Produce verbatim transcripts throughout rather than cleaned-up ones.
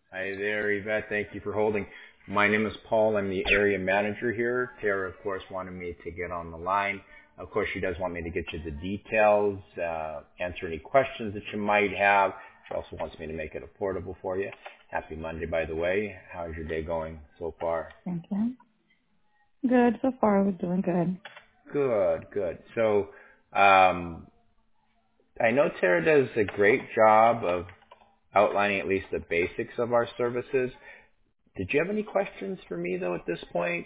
Hi there, Yvette. Thank you for holding. My name is Paul. I'm the area manager here. Tara, of course, wanted me to get on the line. Of course, she does want me to get you the details, uh, answer any questions that you might have. She also wants me to make it affordable for you. Happy Monday, by the way. How's your day going so far? Thank you. Good. So far, we're doing good. Good, good. So, um, I know Tara does a great job of outlining at least the basics of our services. Did you have any questions for me, though, at this point?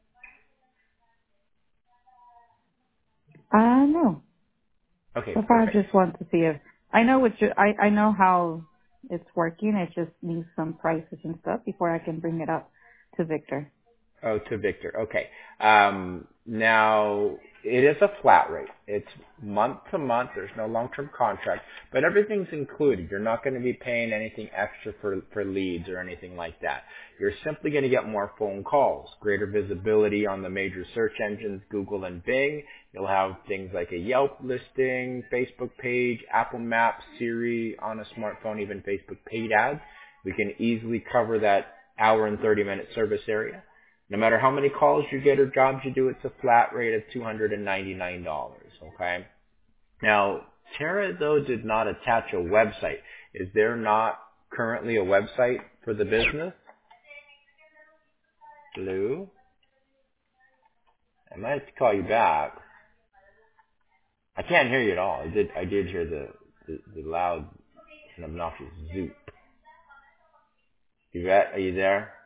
Uh, no. Okay, So far, I perfect. just want to see if I know what you, I I know how it's working. I just need some prices and stuff before I can bring it up to Victor. Oh, to Victor. Okay. Um, now, it is a flat rate. It's month to month. There's no long-term contract, but everything's included. You're not going to be paying anything extra for, for leads or anything like that. You're simply going to get more phone calls, greater visibility on the major search engines, Google and Bing. You'll have things like a Yelp listing, Facebook page, Apple Maps, Siri on a smartphone, even Facebook paid ads. We can easily cover that hour and thirty minute service area. No matter how many calls you get or jobs you do, it's a flat rate of two hundred ninety-nine dollars, okay? Now, Tara, though, did not attach a website. Is there not currently a website for the business? Lou? I might have to call you back. I can't hear you at all. I did I did hear the, the, the loud and obnoxious zoop. Yvette, are you there?